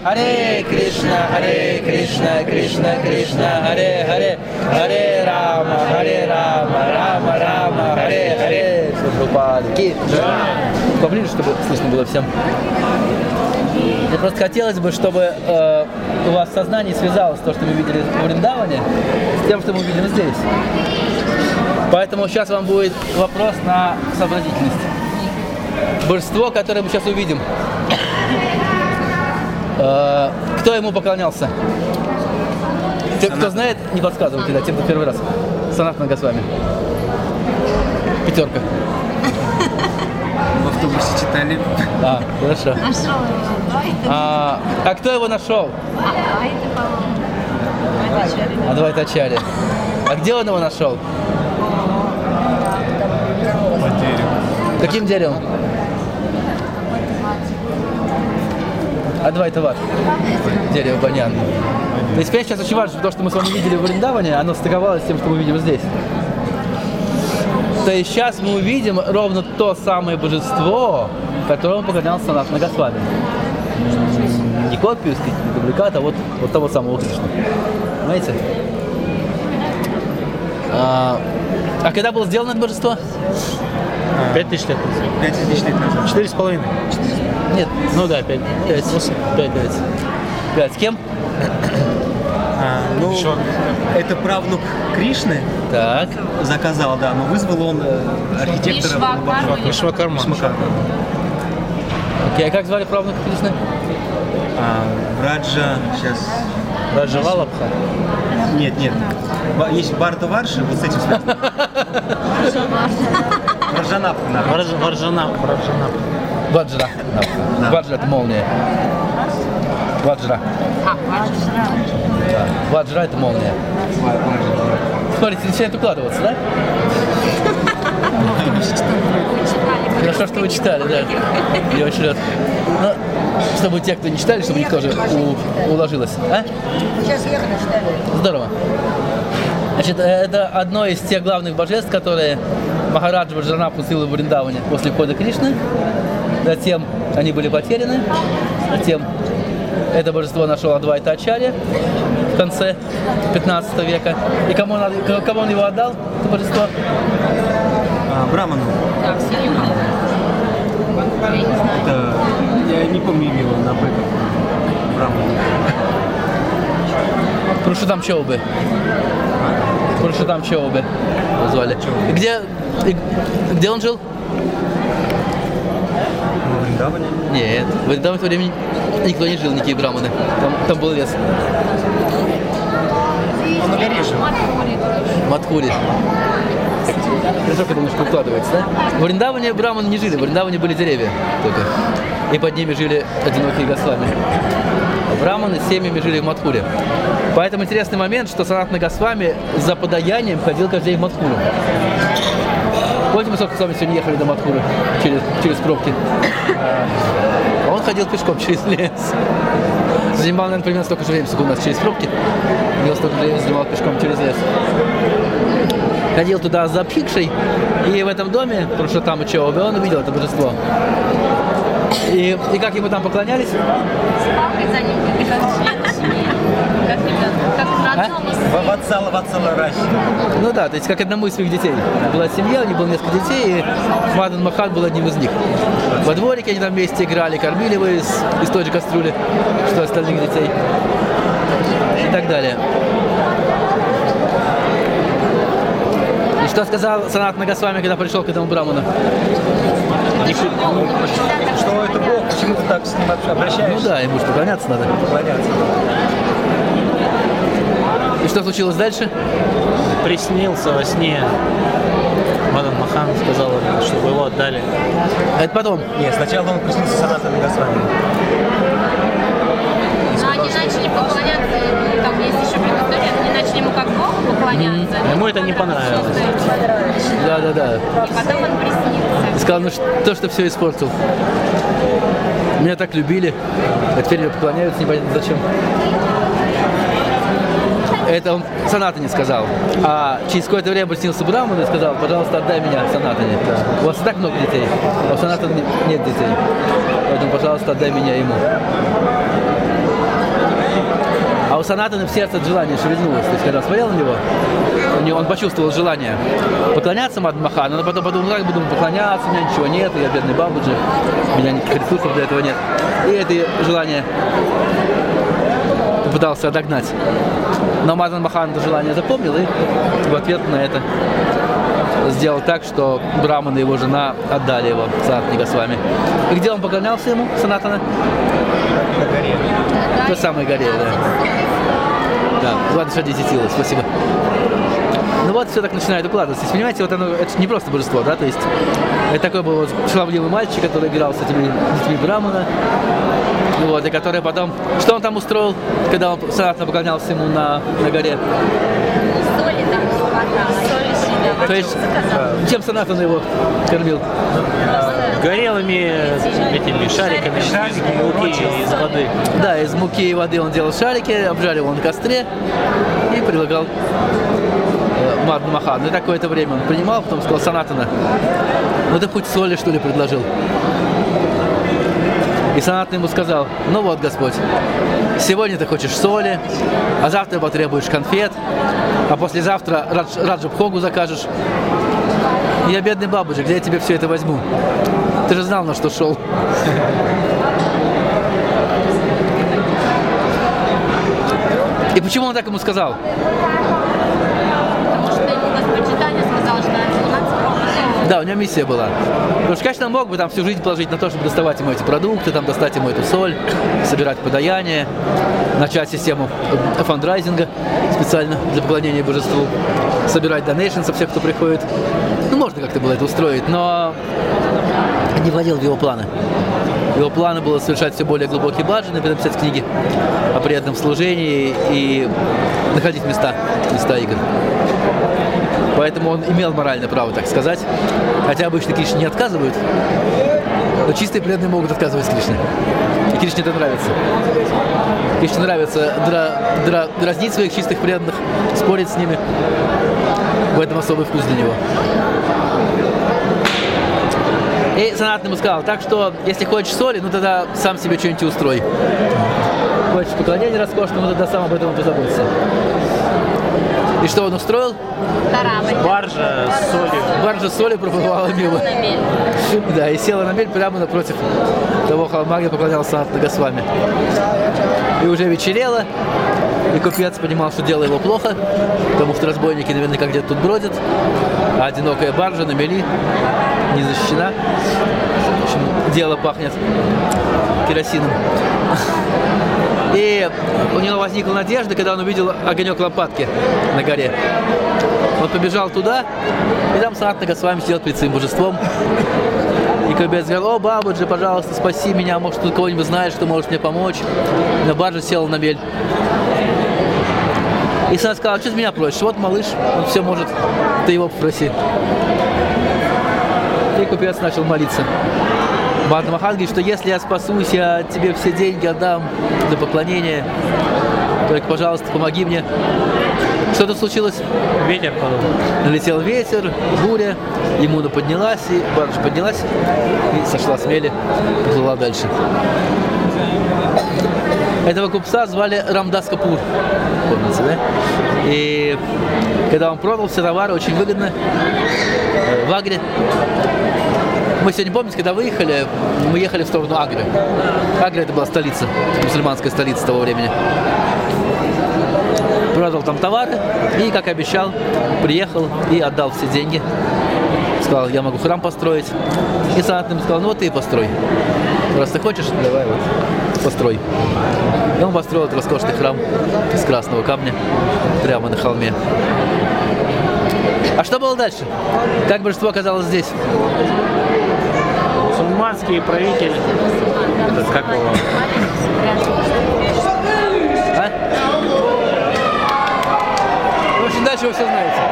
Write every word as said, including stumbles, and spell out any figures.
Харе Кришна, Харе Кришна, Кришна Кришна, Харе Харе, Харе Рама, Харе Рама, Рама Рама, Харе Харе. Шубхупадки. Поближе, чтобы слышно было всем. Мне просто хотелось бы, чтобы э, у вас в сознании связалось то, что мы видели в Вриндаване, с тем, что мы видим здесь. Поэтому сейчас вам будет вопрос на сообразительность. Божество, которое мы сейчас увидим. Э, кто ему поклонялся? Те, кто знает, не подсказывайте, да, тем, кто первый раз. Санатана Госвами. Пятерка. В автобусе читали. А, хорошо. Нашел его. А, а кто его нашел? А это, по-моему, Адвайтачарья. А где он его нашел? По дереву. Каким деревом? Адвайтават. Дерево баньян. То есть, понимаете, сейчас очень важно, что то, что мы с вами видели в Вриндаване, оно стыковалось с тем, что мы видим здесь. То есть сейчас мы увидим ровно то самое божество, которому поклонялся Санатана Госвами. Не копию, не дубликат, а вот, вот того самого Кришну. Понимаете? А, а когда было сделано это божество? Пять тысяч лет назад. Пять тысяч лет назад. Четыре с половиной. Нет. Ну да, пять. Пять. Пять, пять. Пять. С кем? А, ну, это правнук Кришны. Так. Заказал, да, но вызвал он э, архитектора Вишвакарма. Вишвакарма. Вишвакарма. Окей, а как звали правнука Кришны? А, Браджа, сейчас... Раджавалабха. Нет, нет. Ба- Есть Барта Варши, вот с этим связано. Варжанап. Варж- Варжана. Варжана. Ваджра. Да. Ваджра — это молния. Ваджра. А, Ваджра. Да. Ваджра — это молния. Смотрите, начинает укладываться, да? Хорошо, что вы читали, да. Я очень рад. Но, чтобы те, кто не читали, чтобы у них тоже у- уложилось. А? Сейчас ехали, читали. Здорово. Значит, это одно из тех главных божеств, которые Махараджа Ваджрана пустил в Вриндаване после входа Кришны. Затем они были потеряны. Затем это божество нашел Адвайтачарья в конце пятнадцатого века. И кому он, кому он его отдал, это божество? А, Браману. Так, серьезно? Я не знаю. Это... Я не помню имя его на быков. Браману. Пурушотам Чоубе. Пурушотам Чоубе его звали. И где, и где он жил? В Вриндаване. Нет, в Вриндаване в то время никто не жил, никакие браманы. Там, там был лес. Он на горе жил. Мадхури. Хорошо, когда немножко укладывается, да? В Вриндаване браманы не жили, в Вриндаване были деревья только. И под ними жили одинокие Госвами. А браманы с семьями жили в Мадхуре. Поэтому интересный момент, что Санатана Госвами за подаянием ходил каждый день в Мадхуру. Помните, мы, собственно, с вами сегодня ехали до Мадхуры через, через пробки? А он ходил пешком через лес. Занимал, наверное, примерно столько же времени, сколько у нас через пробки. У него столько же времени занимал пешком через лес. Ходил туда за Бхикшей, и в этом доме, Пурушотама Чоубе, он увидел это божество. И, и как ему там поклонялись? С папой за ним, это как женщине, как ребенку, как родному сыну. Ватсала, Ватсала Раши. Ну да, то есть как одному из своих детей. Была семья, у них было несколько детей, и Мадан Махан был одним из них. Во дворике они там вместе играли, кормили его из, из той же кастрюли, что остальных детей. И так далее. И что сказал Санатана Госвами, когда пришел к этому браману? Что это Бог? Почему ты так с ним обращаешься? Ну да, ему же поклоняться надо. Поклоняться. И что случилось дальше? Приснился во сне. Мадан Махан сказал, чтобы его отдали. Это потом. Нет, сначала он приснился Санатана Госвами. Но они начали поклоняться, ну, там есть еще предыстория, они начали ему как Богу поклоняться. Mm-hmm. Ему это не понравилось. Да, да, да. И потом он приснился. И сказал, ну что, что все испортил. Меня так любили, а теперь мне поклоняются, непонятно зачем. Это он Санатане сказал. А через какое-то время приснился браману и сказал, пожалуйста, отдай меня Санатане. У вас и так много детей, а у Санатана нет детей. Поэтому, пожалуйста, отдай меня ему. у Санатана в сердце желание шевельнулось. То есть, когда смотрел на него, у него он почувствовал желание поклоняться Мадан Махану, но потом подумал, как буду поклоняться, у меня ничего нет, я бедный бабуджи, у меня никаких ресурсов для этого нет. И это желание попытался отогнать. Но Мадан Махан это желание запомнил и в ответ на это сделал так, что Браман и его жена отдали его Санатане Госвами. И где он поклонялся ему, Санатана? На горе. В той самой горе, да. Да, ладно, что десять силы, спасибо. Ну вот, все так начинает укладываться. Понимаете, вот оно, это не просто божество, да, то есть это такой был вот шаловливый мальчик, который играл с этими детьми Брамана, вот, и который потом, что он там устроил, когда он Санатана поклонялся ему на, на горе? Соли там не хватало. Соли сильно. То есть, чем Санатана его кормил? Горелыми этими шариками, шариками муки из воды. Да, из муки и воды он делал шарики, обжаривал на костре и предлагал э, Мадан Махан. И какое-то время он принимал, потом сказал: Санатана, ну ты хоть соли, что ли, предложил? И Санатана ему сказал: ну вот, Господь, сегодня ты хочешь соли, а завтра потребуешь конфет, а послезавтра радж, Раджабхогу закажешь. Я бедный бабушка, где я тебе все это возьму? Ты же знал, на что шел. И почему он так ему сказал? Потому что ему Господь читание сказал, что надо заниматься промыслом. Да, у него миссия была. Потому что, конечно, он мог бы там всю жизнь положить на то, чтобы доставать ему эти продукты, там, достать ему эту соль, собирать подаяние, начать систему фандрайзинга специально для поклонения божеству, собирать донейшн со всех, кто приходит. Ну, можно как-то было это устроить, но не входил в его планы. Его планы было совершать все более глубокие баджаны, написать книги о преданном служении и находить места, места игр. Поэтому он имел моральное право так сказать. Хотя обычно Кришне не отказывают, но чистые преданные могут отказывать Кришне. И Кришне это нравится. Кришне нравится дра, дра, дразнить своих чистых преданных, спорить с ними. В этом особый вкус для него. И Санатана ему сказал: так что, если хочешь соли, ну тогда сам себе что-нибудь устрой. Хочешь поклонение роскошному, тогда сам об этом позаботься. И что он устроил? Корабль. Баржа с солью. Баржа с солью проплывала мимо. На мель. Да, и села на мель прямо напротив того холма, где поклонялся Санатана Госвами. И уже вечерело, и купец понимал, что дело его плохо, потому что разбойники наверняка где-то тут бродят, а одинокая баржа на мели не защищена. В общем, дело пахнет керосином. И у него возникла надежда, когда он увидел огонек лампадки на горе. Он побежал туда, и там Санатана Госвами сидел перед своим божеством. И купец говорил: о, бабуджи, пожалуйста, спаси меня, может, ты кого-нибудь знаешь, кто может мне помочь. Но баржа села на мель. И Санатана сказал: что ты меня просишь? Вот малыш, он все может, ты его попроси. И купец начал молиться. Мадан Махан говорит, что если я спасусь, я тебе все деньги отдам за поклонение. Только, пожалуйста, помоги мне. Что-то случилось? Ветер подул. Налетел ветер, буря, Ямуна поднялась, и баржа поднялась и сошла с мели, поплыла дальше. Этого купца звали Рамдас Капур, помните, да? И когда он продал все товары очень выгодно в Агре. Мы сегодня, помните, когда выехали, мы ехали в сторону Агры. Агра — это была столица, мусульманская столица того времени. Продал там товары и, как обещал, приехал и отдал все деньги. Сказал: я могу храм построить. И Санатана ему сказал: ну вот ты и построй. Раз ты хочешь, давай вот, построй. И он построил этот роскошный храм из красного камня прямо на холме. А что было дальше? Как божество оказалось здесь? Мусульманский правитель, этот, как его? А? В общем, дальше вы все знаете.